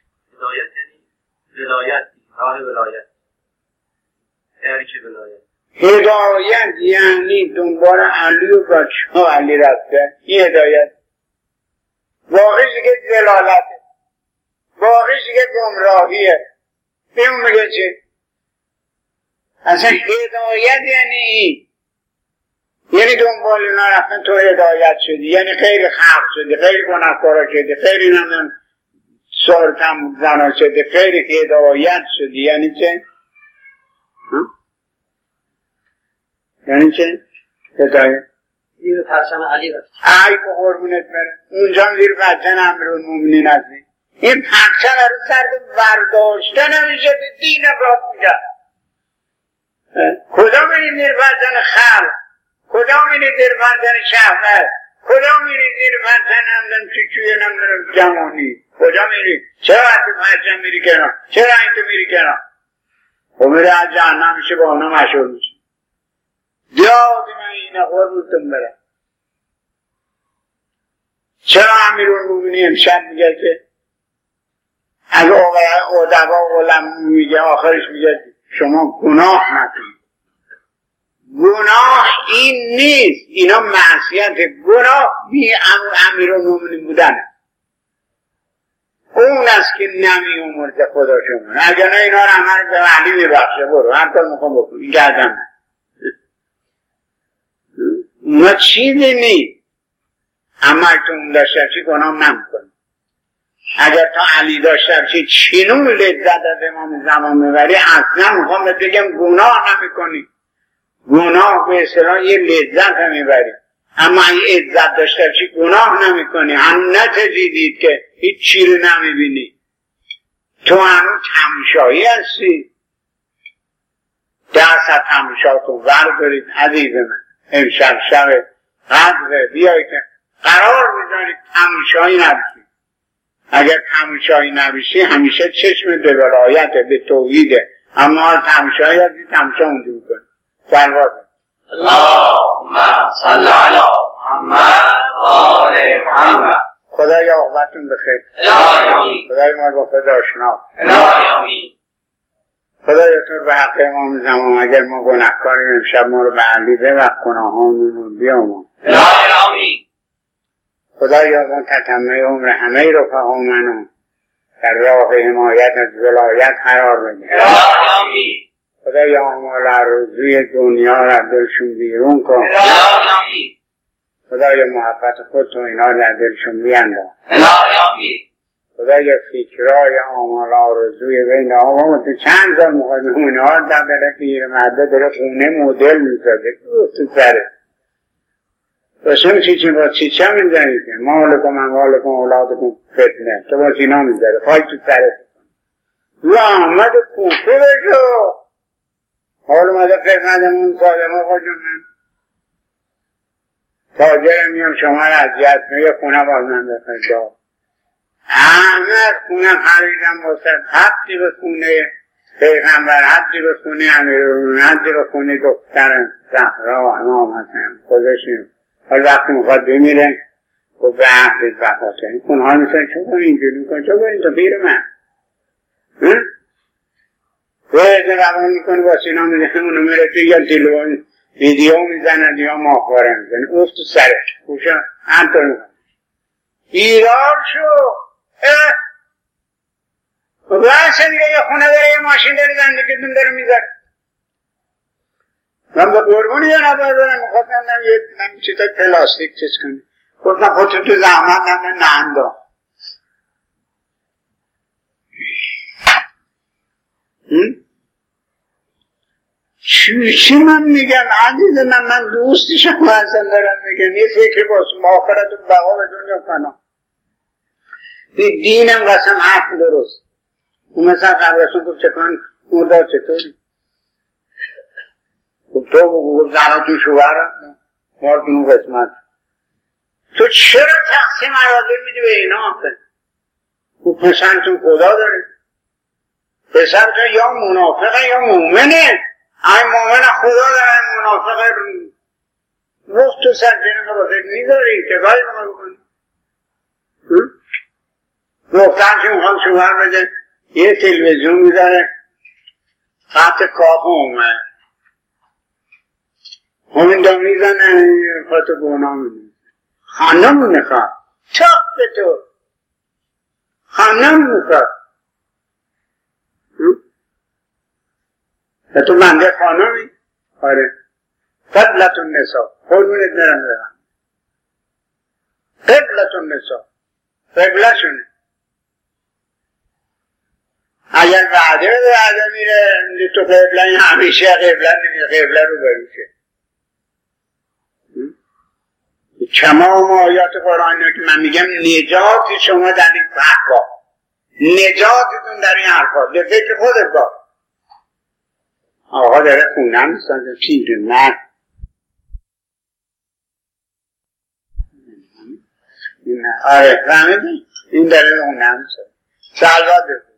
هدایت یعنی ولایت، راه ولایت، یعنی که ولایت هدایت یعنی دنبال علی و بچه علی رفته، این هدایت. واقعی که دلالته، واقعی که گمراهیه. به اون میگه چه؟ اصلا هدایت یعنی این، یعنی دنبال اینا رفتن تو هدایت شدی، یعنی خیلی خلق شدی، خیلی گناهکارا شدی، خیلی نمیدونم سارتم زنا شدی، خیلی هدایت شدی. یعنی چه؟ یعنی چه؟ هدایت زیر پرچم علی رفت. ای با قربونت بره، اونجا زیر پرچم امیرالمومنین هستی. این پرچم رو سرد برداشته نمیشه، به دین راه میگه. کجا میری زیر پرچم خلق؟ کجا میری زیر پرچم شهوت؟ کجا میری زیر پرچم نمیدونم چوچوی نمیدونم جوانی؟ کجا میری؟ چرا از تو پرچم میری کنار؟ چرا این تو میری کنار؟ خب میره از جهنم میشه، با اونا مشهور میشه. دیادی من اینه قربونتون برم. چرا امیرالمومنین امشب میگه که از ادبا علما میگه آخرش میگه شما گناه نکنید. گناه این نیست، اینا معصیت. گناه بی امیرالمومنین بودن اون است که نمی امرده خدا شما. اگر نه اینا رو همه رو به علی میبخشه، برو هر کار میخوام بکن، این گردم اونا چیزی نیست. اما تو اون داشته چی گناه نمیکنی. اگر تا علی داشته چی چینون لذت از امام زمان میبری، اصلا میخوام بگم گناه نمیکنی. گناه به اصطلاح یه لذت هم میبری، اما این عزت داشته چی گناه نمیکنی. هم نتجیدید که هیچ چی رو نمیبینی، تو هنوز تماشایی هستی. دست از تماشاتون بردارید عزیز من. امشب شب قدره بیایید قرار بذارید تماشایی نبیشید. اگر تماشایی نبیشی همیشه چشم به ولایت به توحیده، اما تماشایی هستی تماشا اونجور کنی. سلوات اللهم صل علی محمد و آل محمد. خدای عاقبتون بخیر. الهی آمین. خدای ما با خدا آشنا. الهی آمین. خدای تو به حق امام زمان اگر ما گناهکاریم امشب ما رو به علی ببخش، گناهامون رو بیامرز. الهی آمین. خدایا ما تتمه عمر همه رفقا منو در راه حمایت از ولایت قرار بده. الهی آمین. خدایا ما روزی دنیا را دلشون بیرون کن. الهی آمین. خدایا محبت خودت و اینا در دلشون بیانداز. الهی آمین. خدایا فکرای آمال آرزوی بین آقا تو چند سال مخواهی ها در دل پیر مرده داره خونه مدل میزده تو سره باشم چی چی با چی چه میزنی که مالکم اموالکم اولادکم فتنه تو با چینا میزده خواهی تو سره رو احمد کوفه بشو حال اومده قسمتمون سالمه خودشون من تاجر میام شما را اذیت میگه خونه باز من بخیر احمد خونه خریدم واسه حدی به خونه پیغمبر، حدی به خونه امیرالمومنین، حدی به خونه دختر زهرا و امام حسن گذاشتیم. حالا وقتی میخواد بمیره گفت به عهدت وفاته. این خونه ها میسن چون کنی اینجوری میکن چون کنی تا پیر من ویده روان میکنه با سینا میزنه اونو میره توی یا تلوان ویدیو میزنه یا ماهواره میزنه افت تو سره خوشا همطور میکنه ایرار شو اه و بحثه دیگه یه خونه داره یه ماشین داره زندگیتون داره میذاره. من به قربونی یه نباید دارم میخواستم یه چیزای پلاستیک چیز کنی گفتم خودتون تو زحمت نمه نندا چی من میگم عزیز من من دوستیشم و اصلا دارم میگم یه فکر باز مآخرت و بقا به دنیا فنا دینم قسم حق درست اون مثلا قبرسون گفت چکن مردار چطوری گفت تو بگو زنها تو شوهر مردون اون قسمت تو چرا تقسیم عراضی میدی به اینا آخه گفت پسرتون خدا داره پسرتون یا منافقه یا مومنه این مومن خدا داره این منافقه مفت تو سر جنگه بازه میداری که گاهی ما بکنی گفتن که میخوام شوهر بده یه تلویزیون میذاره خط کاف اومد همین دا میزنه خواهد گناه میدونه خانم میخواد چاپ به تو خانم میخواد و تو بنده خانمی آره قبلتون نسا قربونت برم برم قبلتون نسا قبله شونه اگر وعده به وعده میره تو قبله همیشه قبله نمیره قبله رو بروشه تمام آیات قرآن که من میگم نجات شما در این حرفا نجاتتون در این حرفا به فکر خودت با آقا داره خونم میسازه پیر مرد آره فهمیدی این داره خونم میسازه سلوات بزن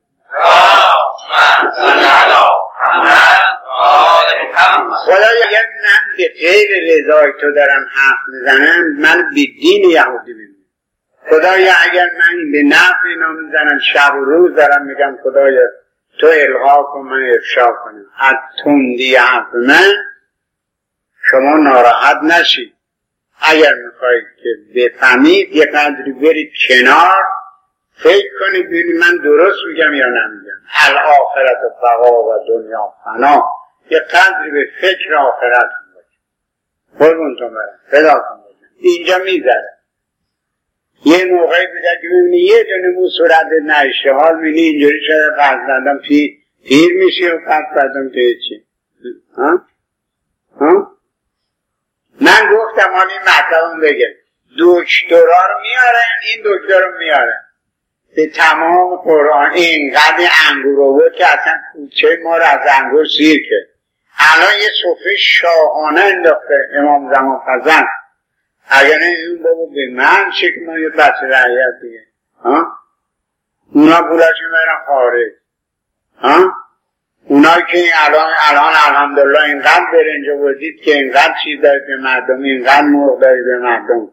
خدایا اگر من به غیر رضای تو دارم حرف میزنم من به دین یهودی میمونم خدایا اگر من به نفع اینا میزنم شب و روز دارم میگم خدایا تو الغا کن من افشا کنم از تندی حرف من شما ناراحت نشید اگر میخواید که بفهمید یه قدری برید کنار فکر کنید ببینید من درست میگم یا نمیگم الآخرت و بقا و دنیا فنا یه قدری به فکر آخرت باشه قربونتون برم فداتون باشه اینجا میذاره یه موقعی بوده که ببینی یه دونه مو صورت نه اشتغال میبینی اینجوری شده فرزندم پیر پیر میشی و پس بردم که چی ها؟ ها؟ من گفتم حالا این مطلبم بگم دکترها رو میارن این دکتر رو میارن به تمام قرآن اینقدر انگور بود که اصلا کوچه ما رو از انگور سیر کرد الان یه صفحه شاهانه انداخته امام زمان فرزند اگر نه این بابا به من چه که من یه بچه رعیت دیگه ها؟ اونا پولاشون برن خارج ها؟ اونا که الان الان الحمدلله اینقدر برنج آوردید که اینقدر چیز دارید به مردم اینقدر مرغ دارید به مردم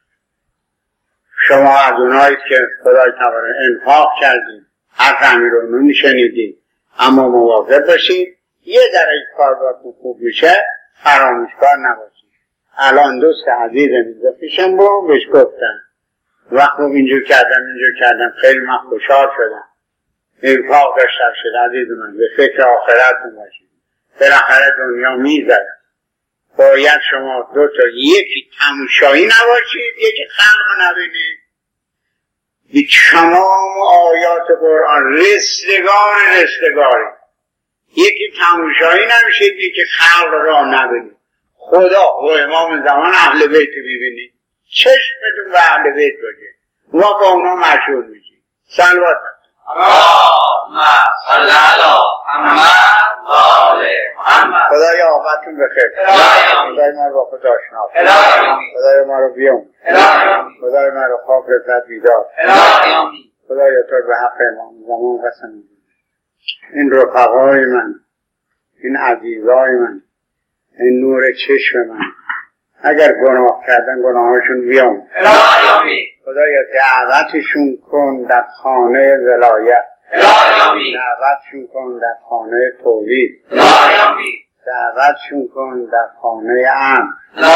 شما از اونایید که خدای تبارک انفاق کردید حرف امیر المؤمنین شنیدید اما مواظب باشید یه ذره کار باید خوب میشه فراموشکار نباشید الان دوست عزیز اینجا پیشم بود بهش گفتم وقت اینجور کردم اینجور کردم خیلی من خوشحال شدم انفاق داشتم شد عزیز من به فکر آخرتون باشید بالاخره دنیا میذاره باید شما دو تا یکی تماشایی نباشید یکی خلق نبینید به تمام آیات قرآن رستگار رستگاری یکی تماشایی نمیشید یکی خلق را نبینید خدا و امام زمان اهل بیت ببینید چشمتون به اهل بیت باشه و با اونا مشهور میشید صلوات اللهم صل علی محمد و آل محمد خدای آفتون بخیر خدای ما رو خدا شناس خدای ما رو بیام خدای ما رو خواب رفت بیدار خدای تو به حق امام زمان قسم این رفقای من این عزیزای من این نور چشم من اگر گناه کردن گناهاشون بیام خدایا دعوتشون کن در خانه ولایت دعوتشون کن در خانه توحید دعوتشون کن در خانه امن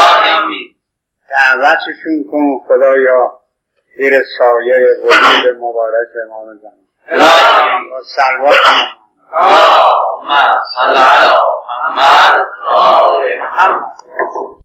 دعوتشون کن خدایا زیر سایه وجود مبارک امام زمان و صلوات اللهم صل علی محمد و آل محمد